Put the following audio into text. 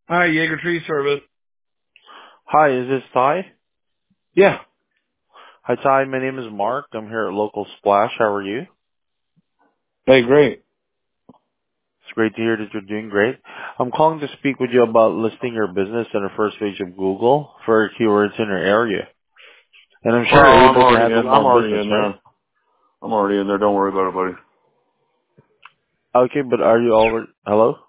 Hi, Jaeger Tree Service. Hi, is this Ty? Yeah. Hi, Ty. My name is Mark. I'm here at Local Splash. How are you? Hey, great. It's great to hear that you're doing great. I'm calling to speak with you about listing your business on the first page of Google for keywords in your area. And I'm Well, sure you're I'm able to already handle in. I'm more already business, in right? there. I'm already in there. Don't worry about it, buddy. Okay, but are you already... Hello?